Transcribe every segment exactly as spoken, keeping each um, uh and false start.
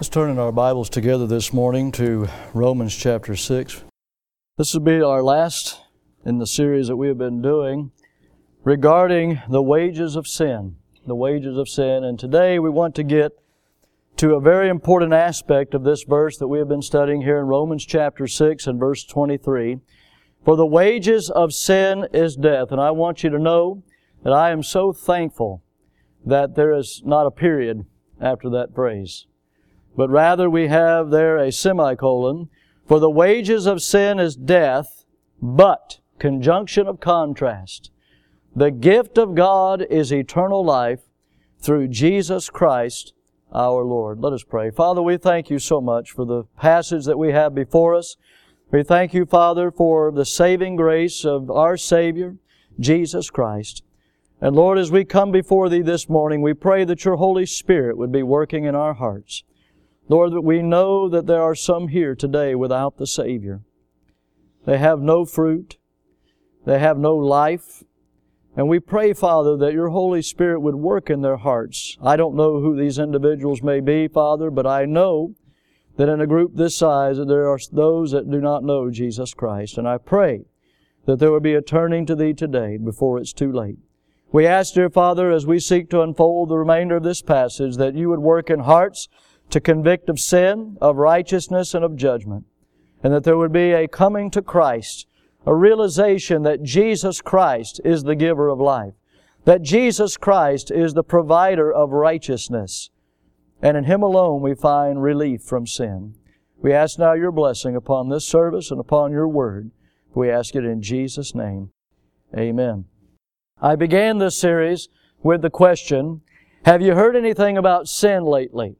Let's turn in our Bibles together this morning to Romans chapter six. This will be our last in the series that we have been doing regarding the wages of sin. The wages of sin. And today we want to get to a very important aspect of this verse that we have been studying here in Romans chapter six and verse twenty-three. For the wages of sin is death. And I want you to know that I am so thankful that there is not a period after that phrase. But rather we have there a semicolon. For the wages of sin is death, but, conjunction of contrast, the gift of God is eternal life through Jesus Christ our Lord. Let us pray. Father, we thank You so much for the passage that we have before us. We thank You, Father, for the saving grace of our Savior, Jesus Christ. And Lord, as we come before Thee this morning, we pray that Your Holy Spirit would be working in our hearts. Lord, that we know that there are some here today without the Savior. They have no fruit. They have no life. And we pray, Father, that Your Holy Spirit would work in their hearts. I don't know who these individuals may be, Father, but I know that in a group this size that there are those that do not know Jesus Christ. And I pray that there would be a turning to Thee today before it's too late. We ask, dear Father, as we seek to unfold the remainder of this passage, that You would work in hearts to convict of sin, of righteousness, and of judgment. And that there would be a coming to Christ, a realization that Jesus Christ is the giver of life, that Jesus Christ is the provider of righteousness, and in Him alone we find relief from sin. We ask now Your blessing upon this service and upon Your Word. We ask it in Jesus' name. Amen. I began this series with the question, have you heard anything about sin lately?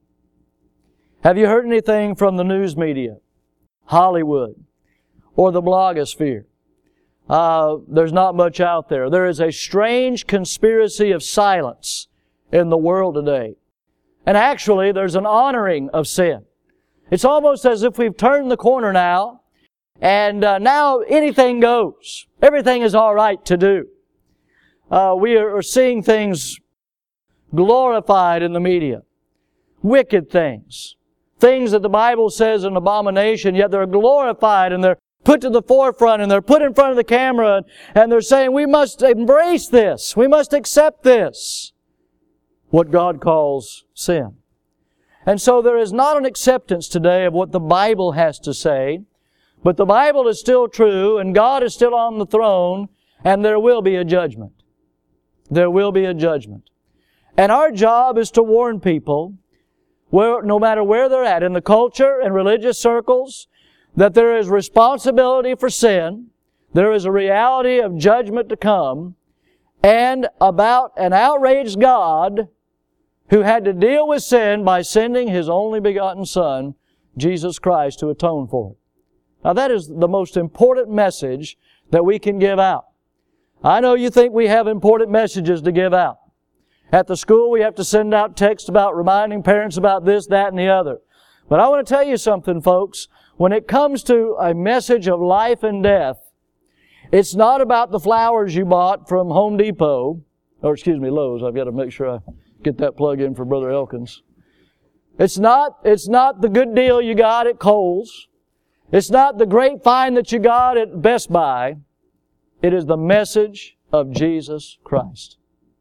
Have you heard anything from the news media, Hollywood, or the blogosphere? Uh, there's not much out there. There is a strange conspiracy of silence in the world today. And actually, there's an honoring of sin. It's almost as if we've turned the corner now, and uh, now anything goes. Everything is all right to do. Uh, we are seeing things glorified in the media. Wicked things. Things that the Bible says an abomination, yet they're glorified and they're put to the forefront and they're put in front of the camera and they're saying, we must embrace this. We must accept this. What God calls sin. And so there is not an acceptance today of what the Bible has to say, but the Bible is still true and God is still on the throne and there will be a judgment. There will be a judgment. And our job is to warn people, where, no matter where they're at, in the culture and religious circles, that there is responsibility for sin, there is a reality of judgment to come, and about an outraged God who had to deal with sin by sending His only begotten Son, Jesus Christ, to atone for it. Now that is the most important message that we can give out. I know you think we have important messages to give out. At the school, we have to send out texts about reminding parents about this, that, and the other. But I want to tell you something, folks. When it comes to a message of life and death, it's not about the flowers you bought from Home Depot, or excuse me, Lowe's. I've got to make sure I get that plug in for Brother Elkins. It's not, it's not the good deal you got at Kohl's. It's not the great find that you got at Best Buy. It is the message of Jesus Christ.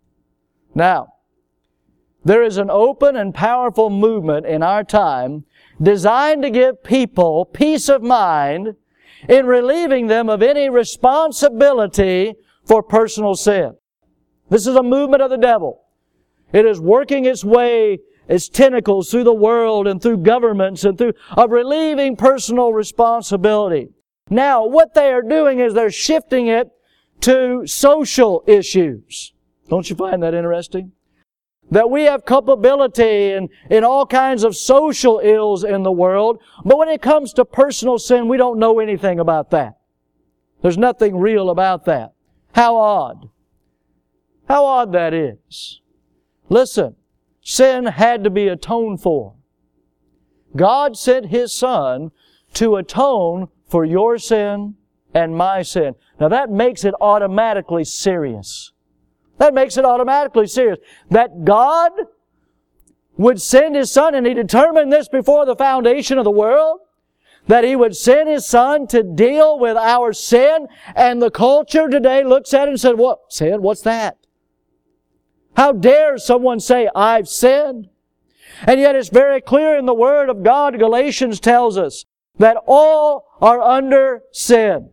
Now, there is an open and powerful movement in our time designed to give people peace of mind in relieving them of any responsibility for personal sin. This is a movement of the devil. It is working its way, its tentacles through the world and through governments and through of relieving personal responsibility. Now, what they are doing is they're shifting it to social issues. Don't you find that interesting? That we have culpability in, in all kinds of social ills in the world, but when it comes to personal sin, we don't know anything about that. There's nothing real about that. How odd. How odd that is. Listen, sin had to be atoned for. God sent His Son to atone for your sin and my sin. Now that makes it automatically serious. That makes it automatically serious. That God would send His Son, and He determined this before the foundation of the world, that He would send His Son to deal with our sin, and the culture today looks at it and said, "What? Sin? What's that? How dare someone say, I've sinned?" And yet it's very clear in the Word of God, Galatians tells us, that all are under sin.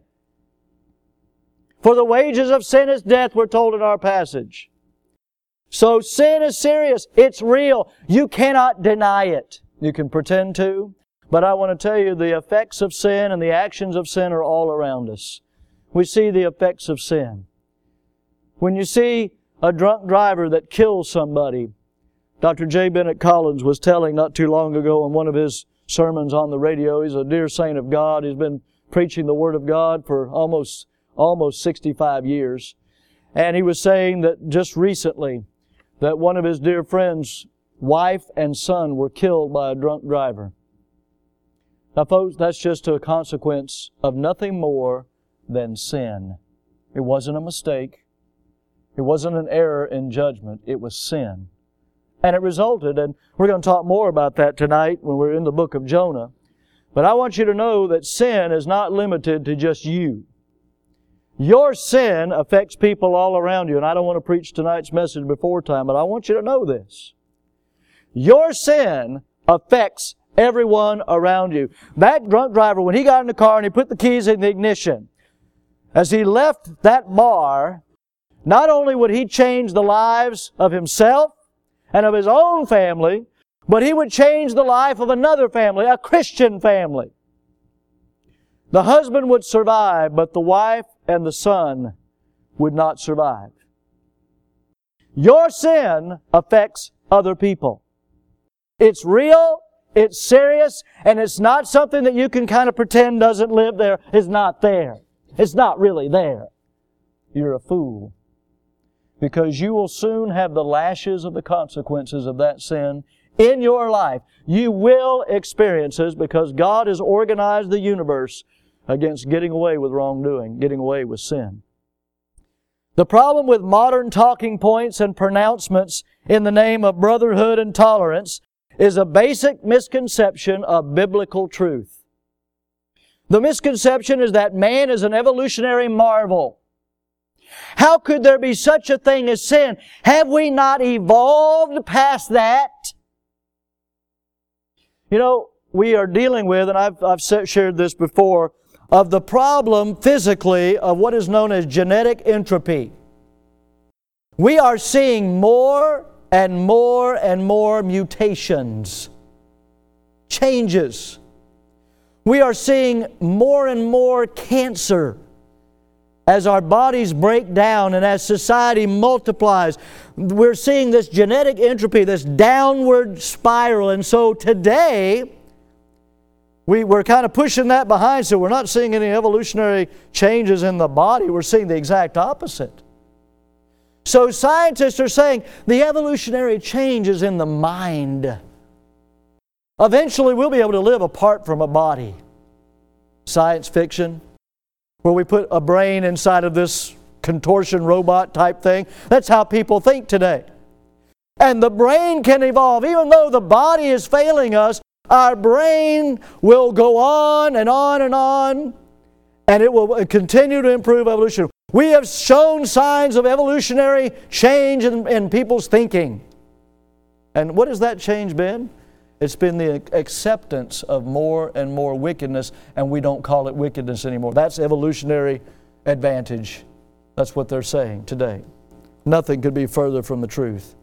For the wages of sin is death, we're told in our passage. So sin is serious. It's real. You cannot deny it. You can pretend to, but I want to tell you the effects of sin and the actions of sin are all around us. We see the effects of sin. When you see a drunk driver that kills somebody, Doctor J. Bennett Collins was telling not too long ago in one of his sermons on the radio. He's a dear saint of God. He's been preaching the Word of God for almost, almost sixty-five years. And he was saying that just recently, that one of his dear friends' wife and son were killed by a drunk driver. Now folks, that's just a consequence of nothing more than sin. It wasn't a mistake. It wasn't an error in judgment. It was sin. And it resulted, and we're going to talk more about that tonight when we're in the book of Jonah. But I want you to know that sin is not limited to just you. Your sin affects people all around you. And I don't want to preach tonight's message before time, but I want you to know this. Your sin affects everyone around you. That drunk driver, when he got in the car and he put the keys in the ignition, as he left that bar, not only would he change the lives of himself and of his own family, but he would change the life of another family, a Christian family. The husband would survive, but the wife and the son would not survive. Your sin affects other people. It's real, it's serious, and it's not something that you can kind of pretend doesn't live there. It's not there. It's not really there. You're a fool. Because you will soon have the lashes of the consequences of that sin in your life. You will experience this because God has organized the universe against getting away with wrongdoing, getting away with sin. The problem with modern talking points and pronouncements in the name of brotherhood and tolerance is a basic misconception of biblical truth. The misconception is that man is an evolutionary marvel. How could there be such a thing as sin? Have we not evolved past that? You know, we are dealing with, and I've, I've shared this before, of the problem physically of what is known as genetic entropy. We are seeing more and more and more mutations, changes. We are seeing more and more cancer as our bodies break down and as society multiplies. We're seeing this genetic entropy, this downward spiral. And so today, we, we're kind of pushing that behind, so we're not seeing any evolutionary changes in the body. We're seeing the exact opposite. So scientists are saying the evolutionary change is in the mind. Eventually, we'll be able to live apart from a body. Science fiction, where we put a brain inside of this contortion robot type thing. That's how people think today. And the brain can evolve. Even though the body is failing us, our brain will go on and on and on, and it will continue to improve evolution. We have shown signs of evolutionary change in, in people's thinking. And what has that change been? It's been the acceptance of more and more wickedness, and we don't call it wickedness anymore. That's evolutionary advantage. That's what they're saying today. Nothing could be further from the truth.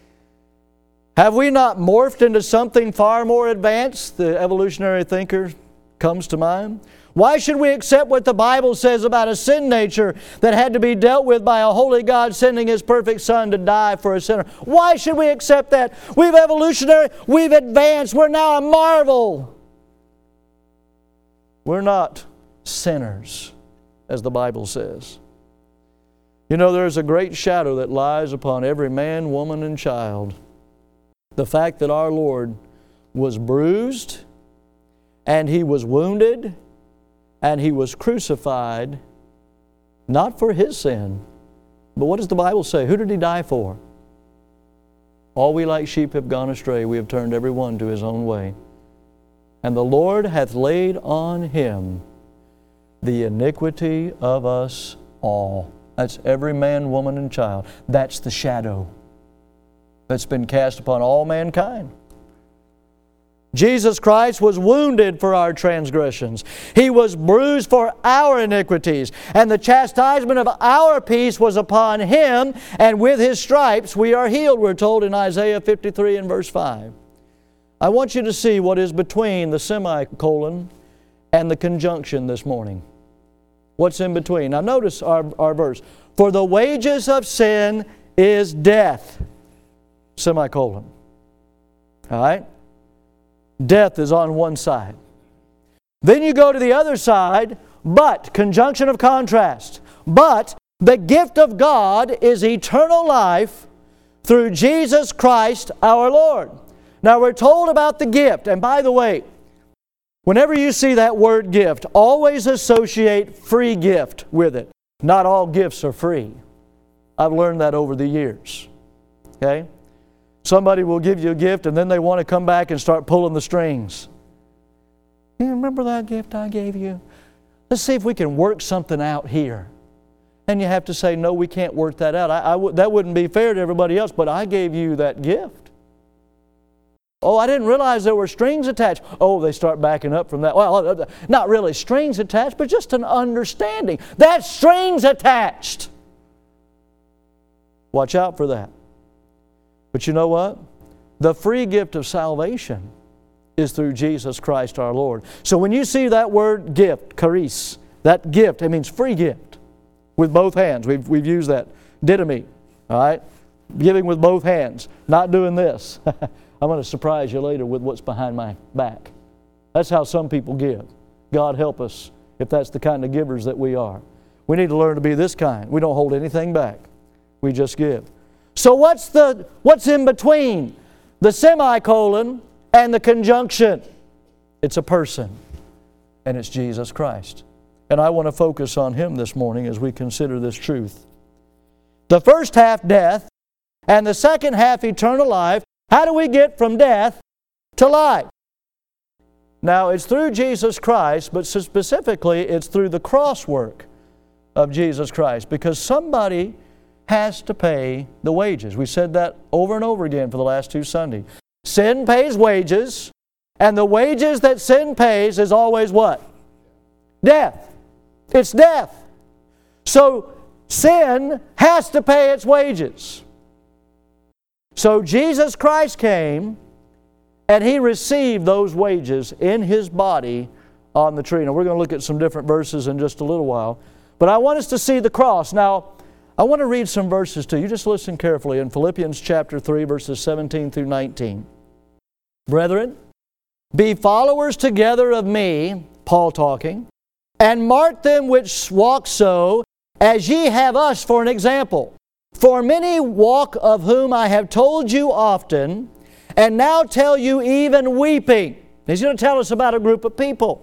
Have we not morphed into something far more advanced? The evolutionary thinker comes to mind. Why should we accept what the Bible says about a sin nature that had to be dealt with by a holy God sending His perfect Son to die for a sinner? Why should we accept that? We've evolutionary, we've advanced, we're now a marvel. We're not sinners, as the Bible says. You know, there's a great shadow that lies upon every man, woman, and child. The fact that our Lord was bruised, and He was wounded, and He was crucified, not for His sin, but what does the Bible say? Who did He die for? All we like sheep have gone astray. We have turned every one to his own way. And the Lord hath laid on him the iniquity of us all. That's every man, woman, and child. That's the shadow that's been cast upon all mankind. Jesus Christ was wounded for our transgressions. He was bruised for our iniquities. And the chastisement of our peace was upon Him, and with His stripes we are healed, we're told in Isaiah fifty-three and verse five. I want you to see what is between the semicolon and the conjunction this morning. What's in between? Now notice our, our verse. For the wages of sin is death. Semicolon. All right? Death is on one side. Then you go to the other side, but, conjunction of contrast, but the gift of God is eternal life through Jesus Christ our Lord. Now we're told about the gift, and by the way, whenever you see that word gift, always associate free gift with it. Not all gifts are free. I've learned that over the years. Okay? Somebody will give you a gift and then they want to come back and start pulling the strings. You remember that gift I gave you? Let's see if we can work something out here. And you have to say, no, we can't work that out. I, I w- that wouldn't be fair to everybody else, but I gave you that gift. Oh, I didn't realize there were strings attached. Oh, they start backing up from that. Well, not really strings attached, but just an understanding. That's strings attached. Watch out for that. But you know what? The free gift of salvation is through Jesus Christ our Lord. So when you see that word gift, charis, that gift, it means free gift with both hands. We've, we've used that. Didomi, all right? Giving with both hands, not doing this. I'm going to surprise you later with what's behind my back. That's how some people give. God help us if that's the kind of givers that we are. We need to learn to be this kind. We don't hold anything back. We just give. So what's the what's in between the semicolon and the conjunction? It's a person, and it's Jesus Christ. And I want to focus on Him this morning as we consider this truth. The first half, death, and the second half, eternal life. How do we get from death to life? Now, it's through Jesus Christ, but specifically it's through the cross work of Jesus Christ, because somebody has to pay the wages. We said that over and over again for the last two Sundays. Sin pays wages, and the wages that sin pays is always what? Death. It's death. So sin has to pay its wages. So Jesus Christ came and He received those wages in His body on the tree. Now we're going to look at some different verses in just a little while. But I want us to see the cross. Now, I want to read some verses to you. Just listen carefully in Philippians chapter three, verses seventeen through nineteen. Brethren, be followers together of me, Paul talking, and mark them which walk so, as ye have us for an example. For many walk, of whom I have told you often, and now tell you even weeping. He's going to tell us about a group of people.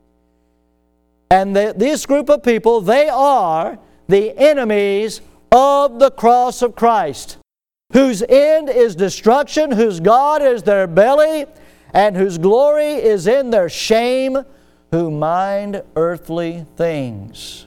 And the, this group of people, they are the enemies of the cross of Christ, whose end is destruction, whose God is their belly, and whose glory is in their shame, who mind earthly things.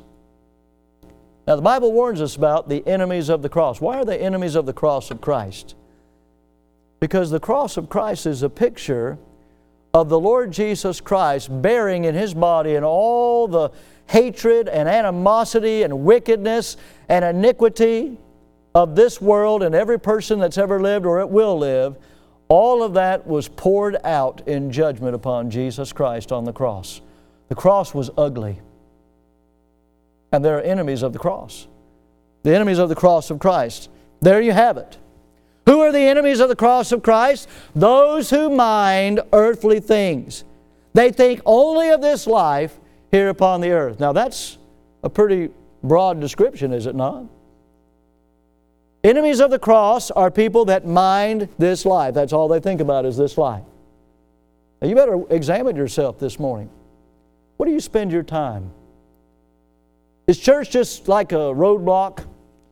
Now the Bible warns us about the enemies of the cross. Why are they enemies of the cross of Christ? Because the cross of Christ is a picture of the Lord Jesus Christ bearing in His body and all the hatred and animosity and wickedness and iniquity of this world and every person that's ever lived or it will live. All of that was poured out in judgment upon Jesus Christ on the cross. The cross was ugly. And there are enemies of the cross. The enemies of the cross of Christ. There you have it. Who are the enemies of the cross of Christ? Those who mind earthly things. They think only of this life here upon the earth. Now that's a pretty broad description, is it not? Enemies of the cross are people that mind this life. That's all they think about is this life. Now you better examine yourself this morning. Where do you spend your time? Is church just like a roadblock?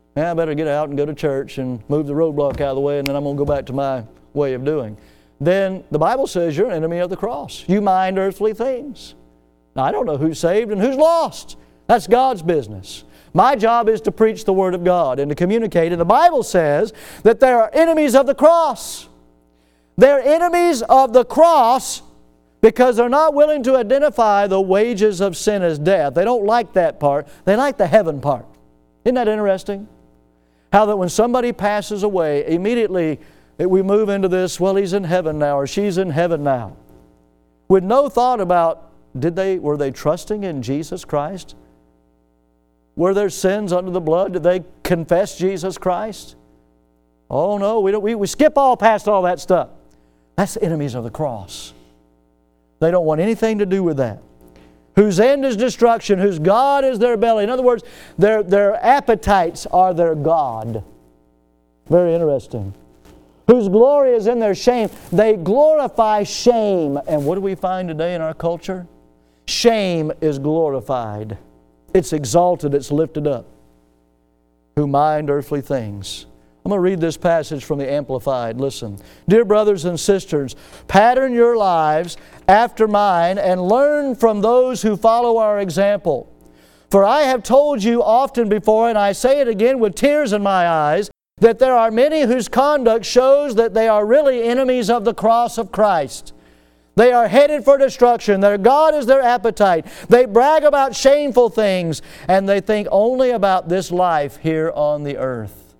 Yeah, I better get out and go to church and move the roadblock out of the way, and then I'm going to go back to my way of doing. Then the Bible says you're an enemy of the cross. You mind earthly things. Now, I don't know who's saved and who's lost. That's God's business. My job is to preach the Word of God and to communicate. And the Bible says that there are enemies of the cross. They're enemies of the cross because they're not willing to identify the wages of sin as death. They don't like that part. They like the heaven part. Isn't that interesting? How that when somebody passes away, immediately we move into this, well, he's in heaven now or she's in heaven now. With no thought about, did they, were they trusting in Jesus Christ? Were their sins under the blood? Did they confess Jesus Christ? Oh no, we, don't, we, we skip all past all that stuff. That's the enemies of the cross. They don't want anything to do with that. Whose end is destruction, whose God is their belly. In other words, their, their appetites are their God. Very interesting. Whose glory is in their shame. They glorify shame. And what do we find today in our culture? Shame is glorified. It's exalted, it's lifted up. Who mind earthly things. I'm going to read this passage from the Amplified. Listen. Dear brothers and sisters, pattern your lives after mine and learn from those who follow our example. For I have told you often before, and I say it again with tears in my eyes, that there are many whose conduct shows that they are really enemies of the cross of Christ. They are headed for destruction. Their God is their appetite. They brag about shameful things, and they think only about this life here on the earth.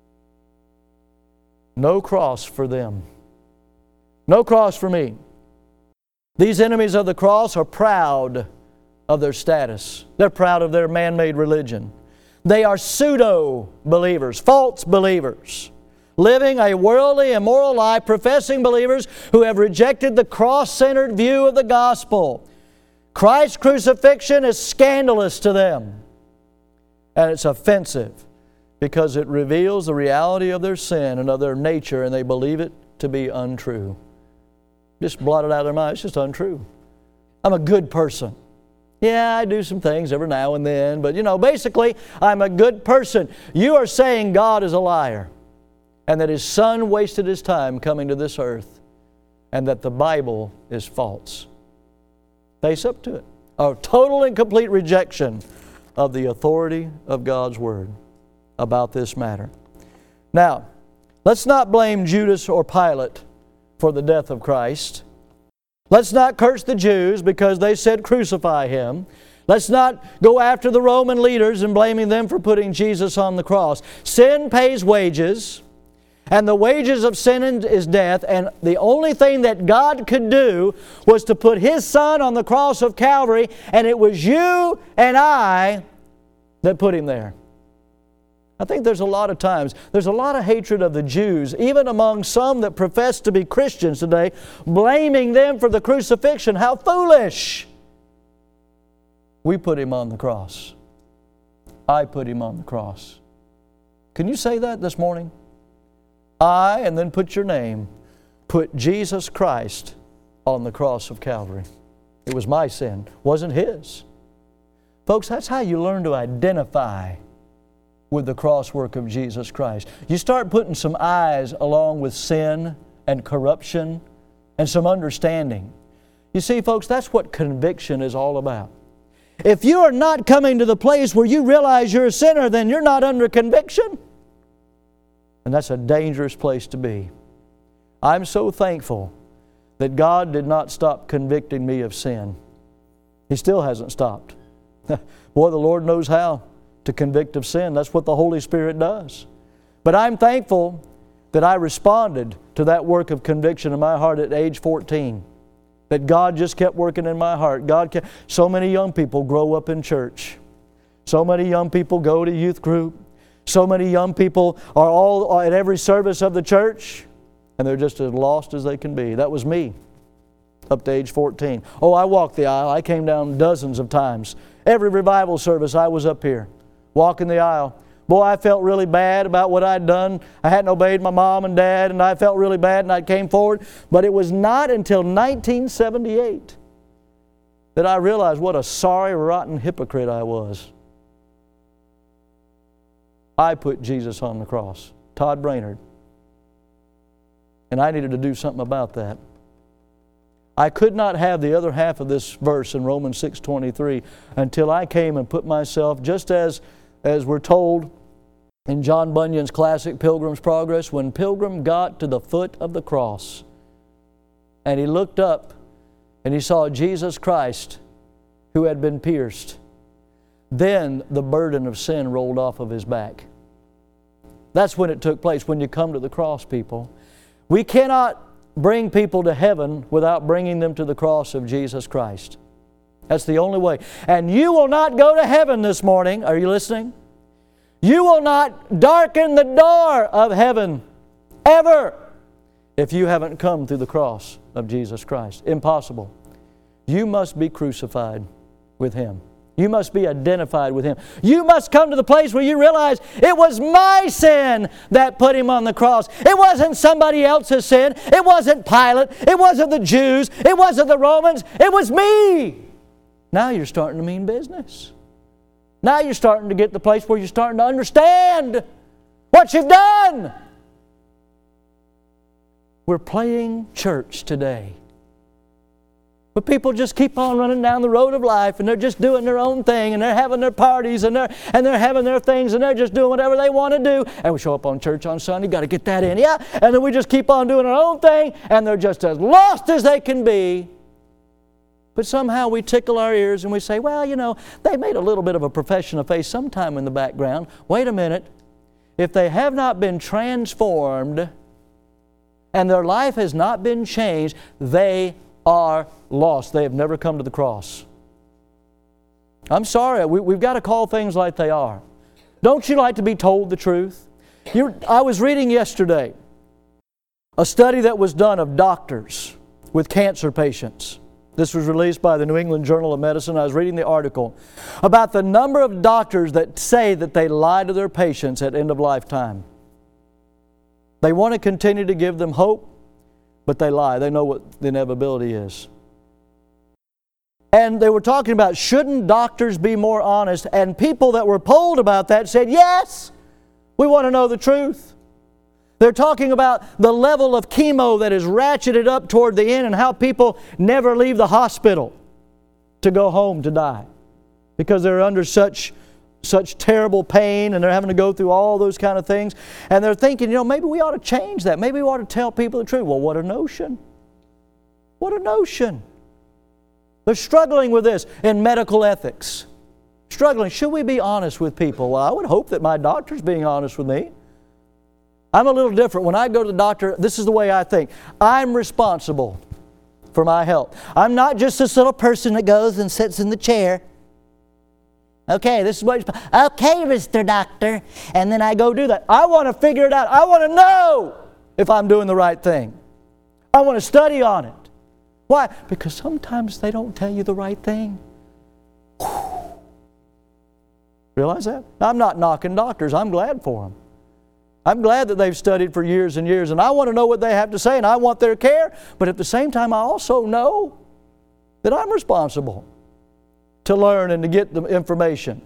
No cross for them. No cross for me. These enemies of the cross are proud of their status. They're proud of their man-made religion. They are pseudo-believers, false believers, living a worldly, immoral life, professing believers who have rejected the cross-centered view of the gospel. Christ's crucifixion is scandalous to them, and it's offensive because it reveals the reality of their sin and of their nature, and they believe it to be untrue. Just blot it out of their mind. It's just untrue. I'm a good person. Yeah, I do some things every now and then, but you know, basically, I'm a good person. You are saying God is a liar, and that His Son wasted His time coming to this earth, and that the Bible is false. Face up to it. A total and complete rejection of the authority of God's Word about this matter. Now, let's not blame Judas or Pilate for the death of Christ. Let's not curse the Jews because they said crucify Him. Let's not go after the Roman leaders and blaming them for putting Jesus on the cross. Sin pays wages, and the wages of sin is death, and the only thing that God could do was to put His Son on the cross of Calvary, and it was you and I that put Him there. I think there's a lot of times, there's a lot of hatred of the Jews, even among some that profess to be Christians today, blaming them for the crucifixion. How foolish! We put Him on the cross. I put Him on the cross. Can you say that this morning? I, and then put your name, put Jesus Christ on the cross of Calvary. It was my sin, wasn't His. Folks, that's how you learn to identify with the cross work of Jesus Christ. You start putting some eyes along with sin and corruption and some understanding. You see, folks, that's what conviction is all about. If you are not coming to the place where you realize you're a sinner, then you're not under conviction. And that's a dangerous place to be. I'm so thankful that God did not stop convicting me of sin. He still hasn't stopped. Boy, the Lord knows how to convict of sin. That's what the Holy Spirit does. But I'm thankful that I responded to that work of conviction in my heart at age fourteen. That God just kept working in my heart. God kept, so many young people grow up in church. So many young people go to youth group. So many young people are all at every service of the church, and they're just as lost as they can be. That was me up to age fourteen. Oh, I walked the aisle. I came down dozens of times. Every revival service I was up here, walking the aisle. Boy, I felt really bad about what I'd done. I hadn't obeyed my mom and dad, and I felt really bad, and I came forward. But it was not until nineteen seventy-eight that I realized what a sorry, rotten hypocrite I was. I put Jesus on the cross. Todd Brainerd. And I needed to do something about that. I could not have the other half of this verse in Romans six twenty-three until I came and put myself, just as, as we're told in John Bunyan's classic Pilgrim's Progress, when Pilgrim got to the foot of the cross and he looked up and he saw Jesus Christ who had been pierced, then the burden of sin rolled off of his back. That's when it took place, when you come to the cross, people. We cannot bring people to heaven without bringing them to the cross of Jesus Christ. That's the only way. And you will not go to heaven this morning. Are you listening? You will not darken the door of heaven ever if you haven't come through the cross of Jesus Christ. Impossible. You must be crucified with Him. You must be identified with Him. You must come to the place where you realize it was my sin that put Him on the cross. It wasn't somebody else's sin. It wasn't Pilate. It wasn't the Jews. It wasn't the Romans. It was me. Now you're starting to mean business. Now you're starting to get to the place where you're starting to understand what you've done. We're playing church today. But people just keep on running down the road of life, and they're just doing their own thing, and they're having their parties, and they're, and they're having their things, and they're just doing whatever they want to do. And we show up on church on Sunday, got to get that in, yeah. And then we just keep on doing our own thing, and they're just as lost as they can be. But somehow we tickle our ears and we say, well, you know, they made a little bit of a profession of faith sometime in the background. Wait a minute. If they have not been transformed and their life has not been changed, they are lost. They have never come to the cross. I'm sorry. We, we've got to call things like they are. Don't you like to be told the truth? You're, I was reading yesterday a study that was done of doctors with cancer patients. This was released by the New England Journal of Medicine. I was reading the article about the number of doctors that say that they lie to their patients at end of lifetime. They want to continue to give them hope, but they lie. They know what the inevitability is. And they were talking about, shouldn't doctors be more honest? And people that were polled about that said, yes, we want to know the truth. They're talking about the level of chemo that is ratcheted up toward the end and how people never leave the hospital to go home to die because they're under such, such terrible pain and they're having to go through all those kind of things. And they're thinking, you know, maybe we ought to change that. Maybe we ought to tell people the truth. Well, what a notion. What a notion. They're struggling with this in medical ethics. Struggling. Should we be honest with people? Well, I would hope that my doctor's being honest with me. I'm a little different. When I go to the doctor, this is the way I think. I'm responsible for my health. I'm not just this little person that goes and sits in the chair. Okay, this is what, okay, Mister Doctor. And then I go do that. I want to figure it out. I want to know if I'm doing the right thing. I want to study on it. Why? Because sometimes they don't tell you the right thing. Whew. Realize that? I'm not knocking doctors. I'm glad for them. I'm glad that they've studied for years and years, and I want to know what they have to say, and I want their care. But at the same time, I also know that I'm responsible to learn and to get the information.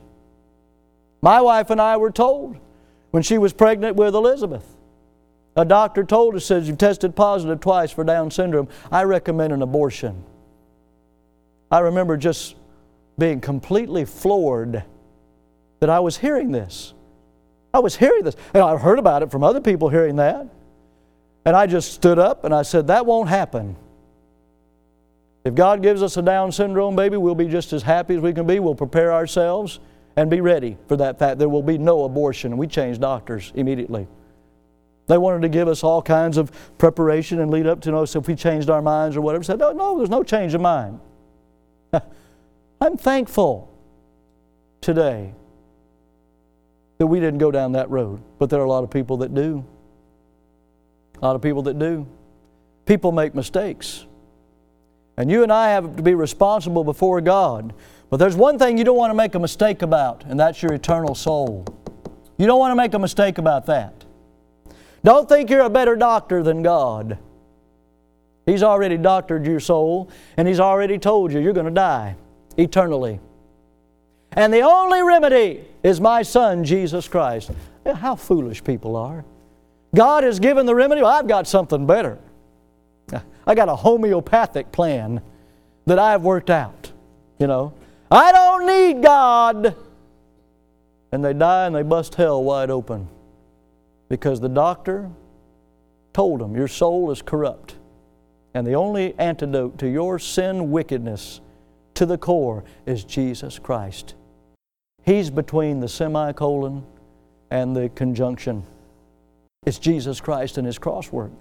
My wife and I were told when she was pregnant with Elizabeth, a doctor told us, says, you've tested positive twice for Down syndrome. I recommend an abortion. I remember just being completely floored that I was hearing this. I was hearing this. And I heard about it from other people hearing that. And I just stood up and I said, that won't happen. If God gives us a Down syndrome baby, we'll be just as happy as we can be. We'll prepare ourselves and be ready for that fact. There will be no abortion. And we changed doctors immediately. They wanted to give us all kinds of preparation and lead up to know so if we changed our minds or whatever. I said, no, no, there's no change of mind. I'm thankful today that we didn't go down that road. But there are a lot of people that do. A lot of people that do. People make mistakes. And you and I have to be responsible before God. But there's one thing you don't want to make a mistake about, and that's your eternal soul. You don't want to make a mistake about that. Don't think you're a better doctor than God. He's already doctored your soul, and He's already told you you're going to die eternally. And the only remedy is my Son, Jesus Christ. How foolish people are. God has given the remedy. Well, I've got something better. I got a homeopathic plan that I've worked out. You know, I don't need God. And they die and they bust hell wide open because the doctor told them your soul is corrupt. And the only antidote to your sin wickedness to the core is Jesus Christ. He's between the semicolon and the conjunction. It's Jesus Christ and His cross work.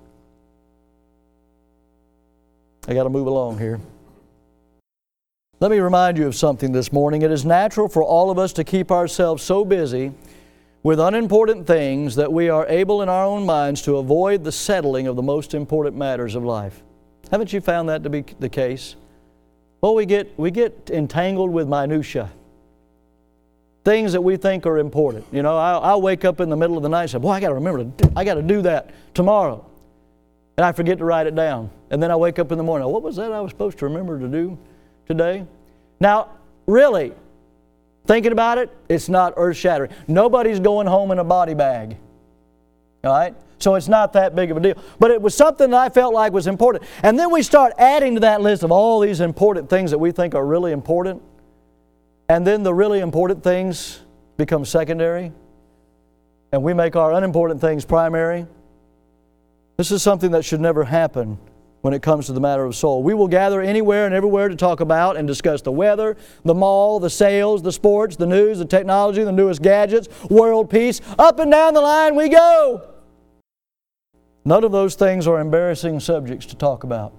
I got to move along here. Let me remind you of something this morning. It is natural for all of us to keep ourselves so busy with unimportant things that we are able in our own minds to avoid the settling of the most important matters of life. Haven't you found that to be the case? Well, we get, we get entangled with minutia. Things that we think are important. You know, I'll, I'll wake up in the middle of the night and say, boy, I got to remember to do, I got to do that tomorrow. And I forget to write it down. And then I wake up in the morning, what was that I was supposed to remember to do today? Now, really, thinking about it, it's not earth-shattering. Nobody's going home in a body bag. All right? So it's not that big of a deal. But it was something that I felt like was important. And then we start adding to that list of all these important things that we think are really important. And then the really important things become secondary. And we make our unimportant things primary. This is something that should never happen when it comes to the matter of soul. We will gather anywhere and everywhere to talk about and discuss the weather, the mall, the sales, the sports, the news, the technology, the newest gadgets, world peace. Up and down the line we go. None of those things are embarrassing subjects to talk about.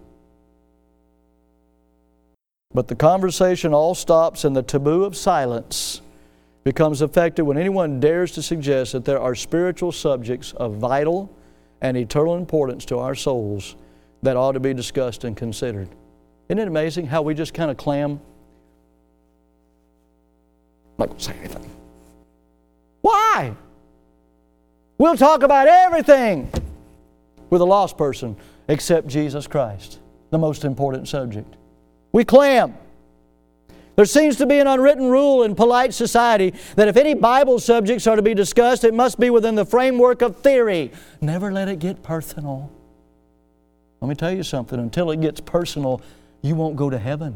But the conversation all stops and the taboo of silence becomes effective when anyone dares to suggest that there are spiritual subjects of vital and eternal importance to our souls that ought to be discussed and considered. Isn't it amazing how we just kind of clam? I'm not going to say anything. Why? We'll talk about everything with a lost person except Jesus Christ, the most important subject. We clam. There seems to be an unwritten rule in polite society that if any Bible subjects are to be discussed, it must be within the framework of theory. Never let it get personal. Let me tell you something. Until it gets personal, you won't go to heaven.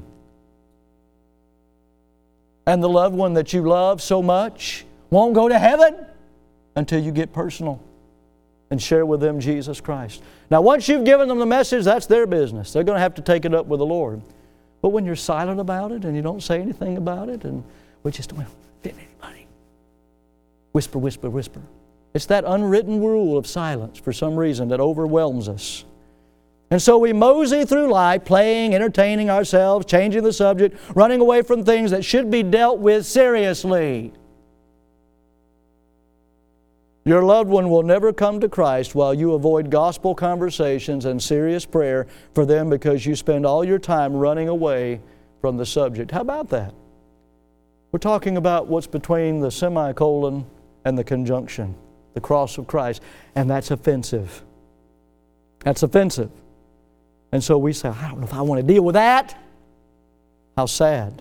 And the loved one that you love so much won't go to heaven until you get personal and share with them Jesus Christ. Now, once you've given them the message, that's their business. They're going to have to take it up with the Lord. But when you're silent about it and you don't say anything about it, and we just don't fit anybody. Whisper, whisper, whisper. It's that unwritten rule of silence for some reason that overwhelms us. And so we mosey through life, playing, entertaining ourselves, changing the subject, running away from things that should be dealt with seriously. Your loved one will never come to Christ while you avoid gospel conversations and serious prayer for them because you spend all your time running away from the subject. How about that? We're talking about what's between the semicolon and the conjunction, the cross of Christ, and that's offensive. That's offensive. And so we say, I don't know if I want to deal with that. How sad.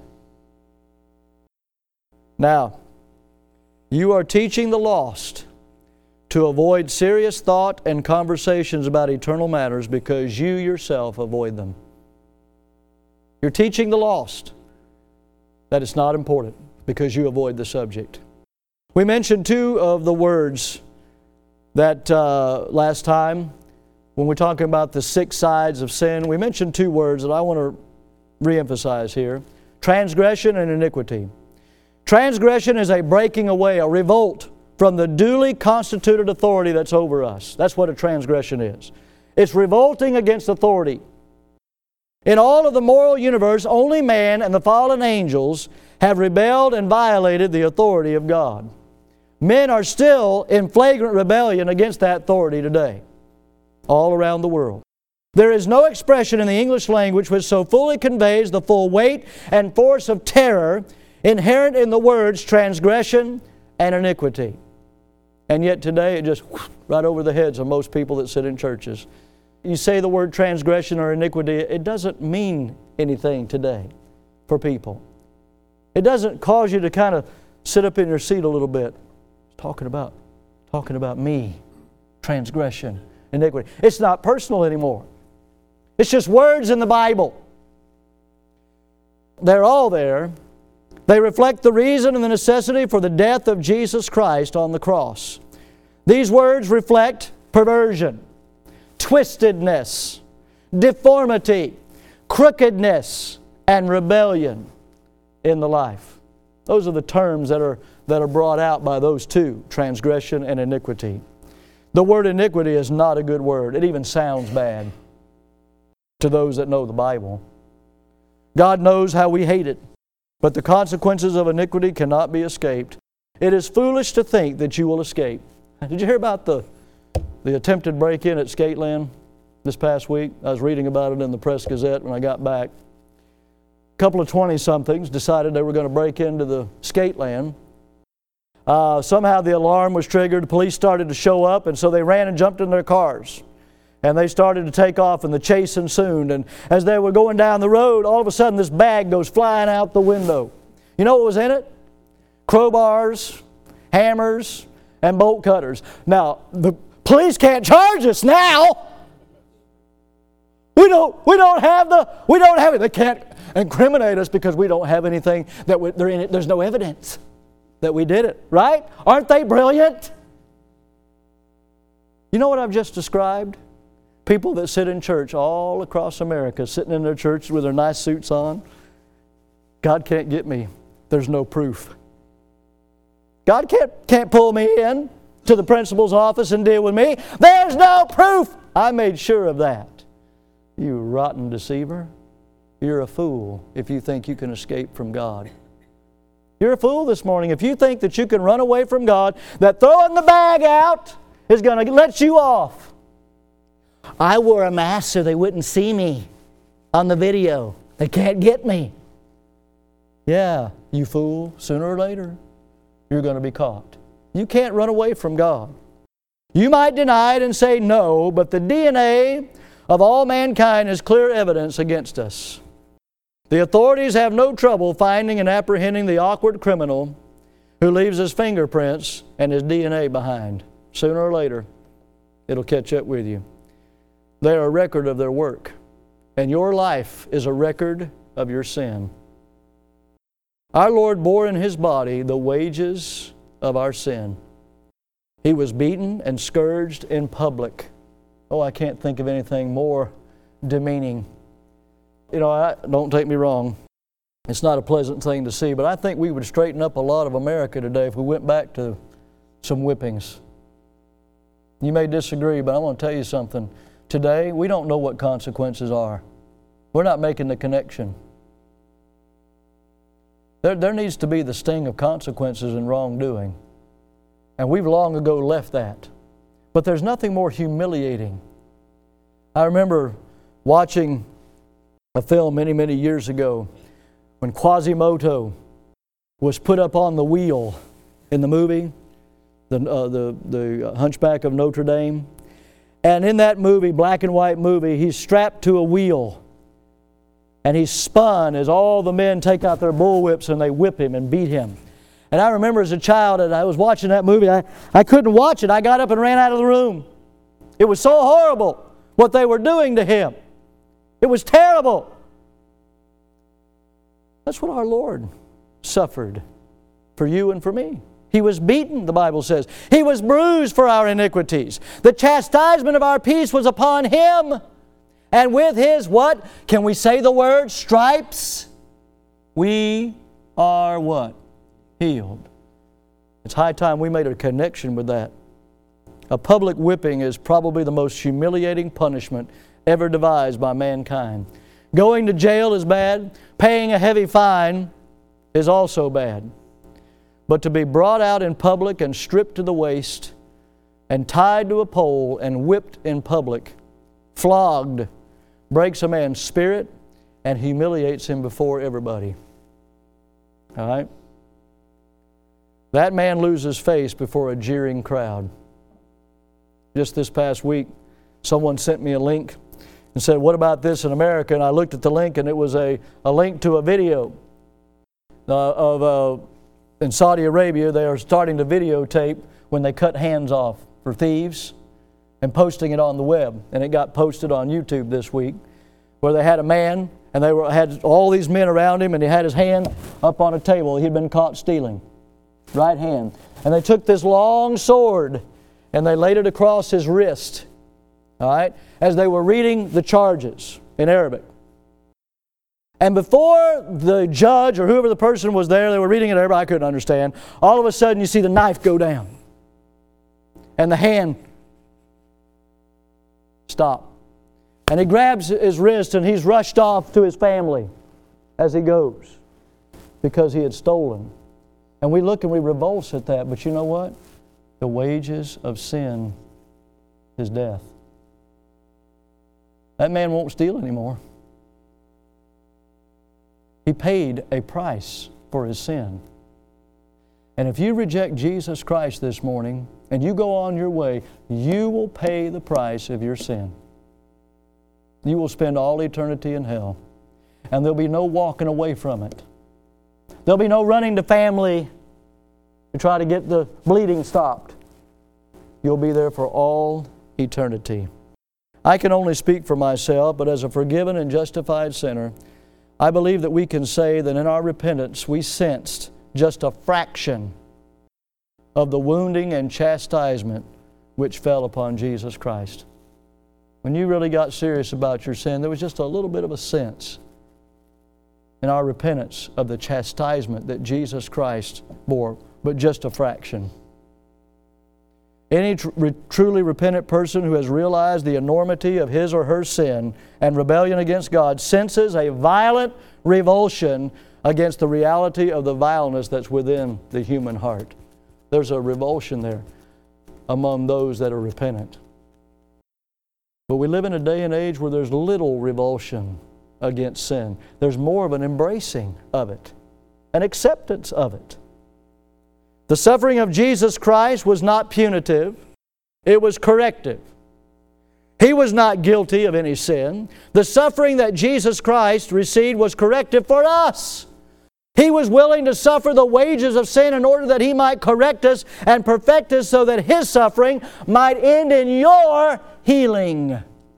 Now, you are teaching the lost to avoid serious thought and conversations about eternal matters because you yourself avoid them. You're teaching the lost that it's not important because you avoid the subject. We mentioned two of the words that uh, last time when we're talking about the six sides of sin. We mentioned two words that I want to reemphasize here. Transgression and iniquity. Transgression is a breaking away, a revolt from the duly constituted authority that's over us. That's what a transgression is. It's revolting against authority. In all of the moral universe, only man and the fallen angels have rebelled and violated the authority of God. Men are still in flagrant rebellion against that authority today, all around the world. There is no expression in the English language which so fully conveys the full weight and force of terror inherent in the words transgression and iniquity. And yet today it just whoosh, right over the heads of most people that sit in churches. You say the word transgression or iniquity, it doesn't mean anything today for people. It doesn't cause you to kind of sit up in your seat a little bit. It's talking about Talking about me, transgression, iniquity. It's not personal anymore. It's just words in the Bible. They're all there. They reflect the reason and the necessity for the death of Jesus Christ on the cross. These words reflect perversion, twistedness, deformity, crookedness, and rebellion in the life. Those are the terms that are, that are brought out by those two, transgression and iniquity. The word iniquity is not a good word. It even sounds bad to those that know the Bible. God knows how we hate it, but the consequences of iniquity cannot be escaped. It is foolish to think that you will escape. Did you hear about the, the attempted break-in at Skateland this past week? I was reading about it in the Press Gazette when I got back. A couple of twenty-somethings decided they were going to break into the Skateland. Uh, somehow the alarm was triggered. The police started to show up, and so they ran and jumped in their cars. And they started to take off, and the chase ensued. And as they were going down the road, all of a sudden this bag goes flying out the window. You know what was in it? Crowbars, hammers, and bolt cutters. Now, the police can't charge us now. We don't, we don't have the, we don't have it. They can't incriminate us because we don't have anything that we, they're in it. There's no evidence that we did it, right? Aren't they brilliant? You know what I've just described? People that sit in church all across America, sitting in their church with their nice suits on. God can't get me. There's no proof. God can't, can't pull me in to the principal's office and deal with me. There's no proof. I made sure of that. You rotten deceiver. You're a fool if you think you can escape from God. You're a fool this morning if you think that you can run away from God, that throwing the bag out is going to let you off. I wore a mask so they wouldn't see me on the video. They can't get me. Yeah, you fool. Sooner or later, you're going to be caught. You can't run away from God. You might deny it and say no, but the D N A of all mankind is clear evidence against us. The authorities have no trouble finding and apprehending the awkward criminal who leaves his fingerprints and his D N A behind. Sooner or later, it'll catch up with you. They're a record of their work, and your life is a record of your sin. Our Lord bore in His body the wages of our sin. He was beaten and scourged in public. Oh, I can't think of anything more demeaning. You know, I, don't take me wrong. It's not a pleasant thing to see, but I think we would straighten up a lot of America today if we went back to some whippings. You may disagree, but I want to tell you something. Today, we don't know what consequences are. We're not making the connection. There, there needs to be the sting of consequences in wrongdoing. And we've long ago left that. But there's nothing more humiliating. I remember watching a film many, many years ago when Quasimodo was put up on the wheel in the movie, the, uh, the, the Hunchback of Notre Dame. And in that movie, black and white movie, he's strapped to a wheel. And he's spun as all the men take out their bullwhips and they whip him and beat him. And I remember as a child, and I was watching that movie, I, I couldn't watch it. I got up and ran out of the room. It was so horrible what they were doing to him. It was terrible. That's what our Lord suffered for you and for me. He was beaten, the Bible says. He was bruised for our iniquities. The chastisement of our peace was upon Him. And with His what? Can we say the word? Stripes. We are what? Healed. It's high time we made a connection with that. A public whipping is probably the most humiliating punishment ever devised by mankind. Going to jail is bad. Paying a heavy fine is also bad. But to be brought out in public and stripped to the waist and tied to a pole and whipped in public, flogged, breaks a man's spirit and humiliates him before everybody. All right? That man loses face before a jeering crowd. Just this past week, someone sent me a link and said, what about this in America? And I looked at the link, and it was a, a link to a video uh, of, uh, in Saudi Arabia, they are starting to videotape when they cut hands off for thieves and posting it on the web. And it got posted on YouTube this week, where they had a man, and they were, had all these men around him, and he had his hand up on a table. He'd been caught stealing. Right hand. And they took this long sword, and they laid it across his wrist, all right, as they were reading the charges in Arabic. And before the judge or whoever the person was there, they were reading it in Arabic, I couldn't understand. All of a sudden you see the knife go down. And the hand stop. And he grabs his wrist and he's rushed off to his family as he goes, because he had stolen. And we look and we revulse at that, but you know what? The wages of sin is death. That man won't steal anymore. He paid a price for his sin. And if you reject Jesus Christ this morning and you go on your way, you will pay the price of your sin. You will spend all eternity in hell. And there'll be no walking away from it. There'll be no running to family to try to get the bleeding stopped. You'll be there for all eternity. I can only speak for myself, but as a forgiven and justified sinner, I believe that we can say that in our repentance we sensed just a fraction of the wounding and chastisement which fell upon Jesus Christ. When you really got serious about your sin, there was just a little bit of a sense in our repentance of the chastisement that Jesus Christ bore, but just a fraction. Any tr- re- truly repentant person who has realized the enormity of his or her sin and rebellion against God senses a violent revulsion against the reality of the vileness that's within the human heart. There's a revulsion there among those that are repentant. But we live in a day and age where there's little revulsion against sin. There's more of an embracing of it, an acceptance of it. The suffering of Jesus Christ was not punitive. It was corrective. He was not guilty of any sin. The suffering that Jesus Christ received was corrective for us. He was willing to suffer the wages of sin in order that He might correct us and perfect us so that His suffering might end in your healing.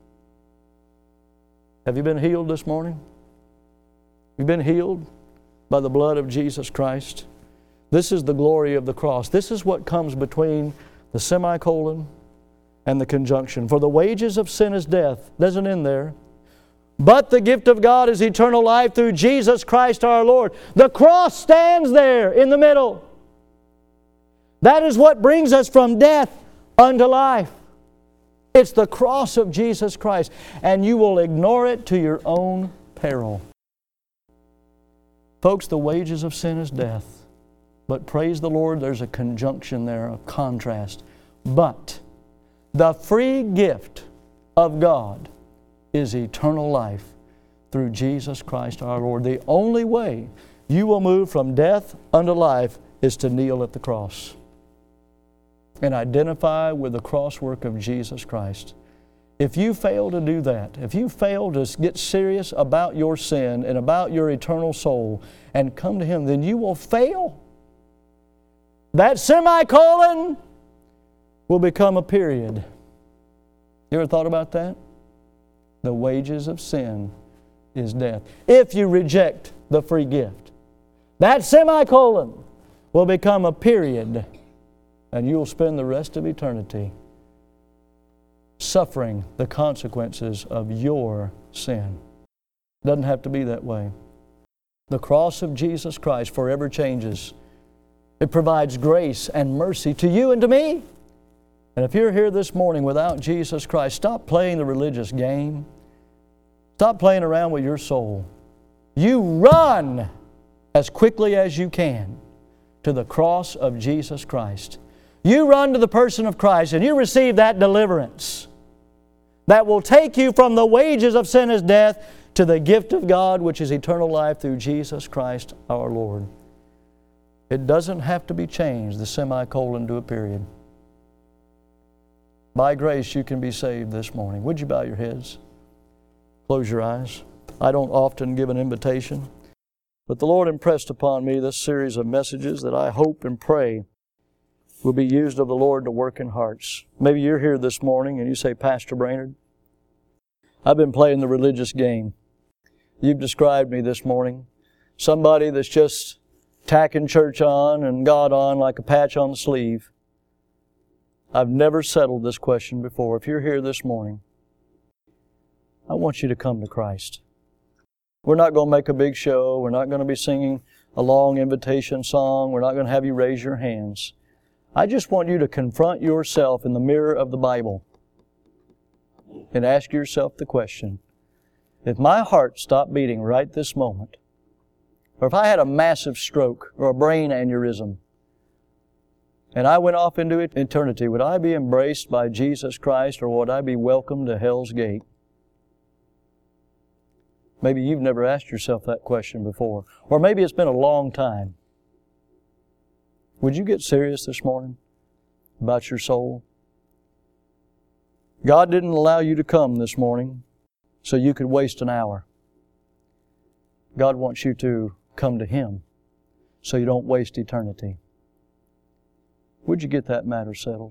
Have you been healed this morning? You've been healed by the blood of Jesus Christ. This is the glory of the cross. This is what comes between the semicolon and the conjunction. For the wages of sin is death. Doesn't end there. But the gift of God is eternal life through Jesus Christ our Lord. The cross stands there in the middle. That is what brings us from death unto life. It's the cross of Jesus Christ. And you will ignore it to your own peril. Folks, the wages of sin is death. But praise the Lord, there's a conjunction there, a contrast. But the free gift of God is eternal life through Jesus Christ our Lord. The only way you will move from death unto life is to kneel at the cross and identify with the cross work of Jesus Christ. If you fail to do that, if you fail to get serious about your sin and about your eternal soul and come to Him, then you will fail. That semicolon will become a period. You ever thought about that? The wages of sin is death. If you reject the free gift, that semicolon will become a period, and you'll spend the rest of eternity suffering the consequences of your sin. It doesn't have to be that way. The cross of Jesus Christ forever changes. It provides grace and mercy to you and to me. And if you're here this morning without Jesus Christ, stop playing the religious game. Stop playing around with your soul. You run as quickly as you can to the cross of Jesus Christ. You run to the person of Christ and you receive that deliverance that will take you from the wages of sin as death to the gift of God, which is eternal life through Jesus Christ our Lord. It doesn't have to be changed, the semicolon to a period. By grace you can be saved this morning. Would you bow your heads? Close your eyes. I don't often give an invitation, but the Lord impressed upon me this series of messages that I hope and pray will be used of the Lord to work in hearts. Maybe you're here this morning and you say, Pastor Brainerd, I've been playing the religious game. You've described me this morning. Somebody that's just tacking church on and God on like a patch on the sleeve. I've never settled this question before. If you're here this morning, I want you to come to Christ. We're not going to make a big show. We're not going to be singing a long invitation song. We're not going to have you raise your hands. I just want you to confront yourself in the mirror of the Bible and ask yourself the question, if my heart stopped beating right this moment, or if I had a massive stroke or a brain aneurysm, and I went off into eternity, would I be embraced by Jesus Christ, or would I be welcomed to hell's gate? Maybe you've never asked yourself that question before. Or maybe it's been a long time. Would you get serious this morning about your soul? God didn't allow you to come this morning so you could waste an hour. God wants you to come to Him so you don't waste eternity. Would you get that matter settled?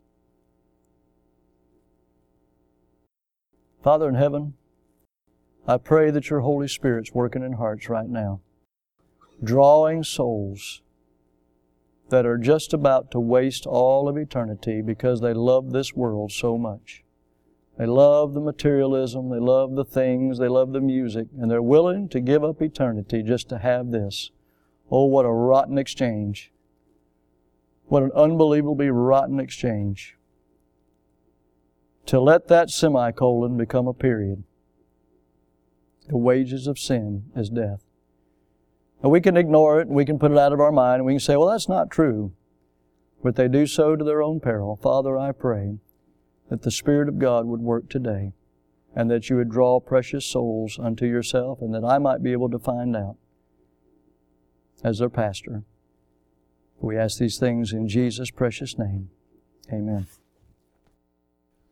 Father in heaven, I pray that your Holy Spirit's working in hearts right now, drawing souls that are just about to waste all of eternity because they love this world so much. They love the materialism, they love the things, they love the music, and they're willing to give up eternity just to have this. Oh, what a rotten exchange. What an unbelievably rotten exchange. To let that semicolon become a period. The wages of sin is death. And we can ignore it, and we can put it out of our mind, and we can say, well, that's not true. But they do so to their own peril. Father, I pray that the Spirit of God would work today, and that you would draw precious souls unto yourself, and that I might be able to find out as their pastor. We ask these things in Jesus' precious name. Amen.